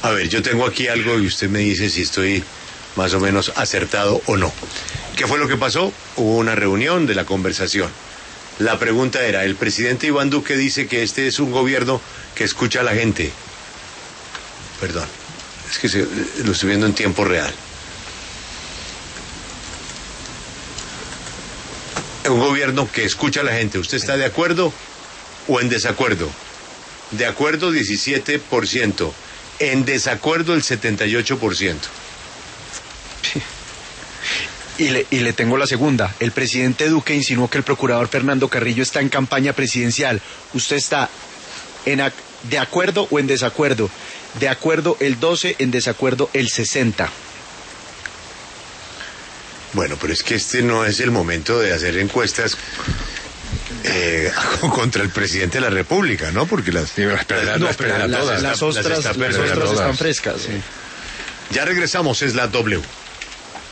A ver, yo tengo aquí algo y usted me dice si estoy más o menos acertado o no. ¿Qué fue lo que pasó? Hubo una reunión de la conversación. La pregunta era, el presidente Iván Duque dice que este es un gobierno que escucha a la gente. Perdón, es que lo estoy viendo en tiempo real. Un gobierno que escucha a la gente. ¿Usted está de acuerdo o en desacuerdo? De acuerdo 17%, en desacuerdo el 78%. Y le tengo la segunda. El presidente Duque insinuó que el procurador Fernando Carrillo está en campaña presidencial. ¿Usted está de acuerdo o en desacuerdo? De acuerdo el 12, en desacuerdo el 60%. Bueno, pero es que este no es el momento de hacer encuestas contra el presidente de la República, ¿no? Porque las ostras están frescas. Sí. Ya regresamos, es la W.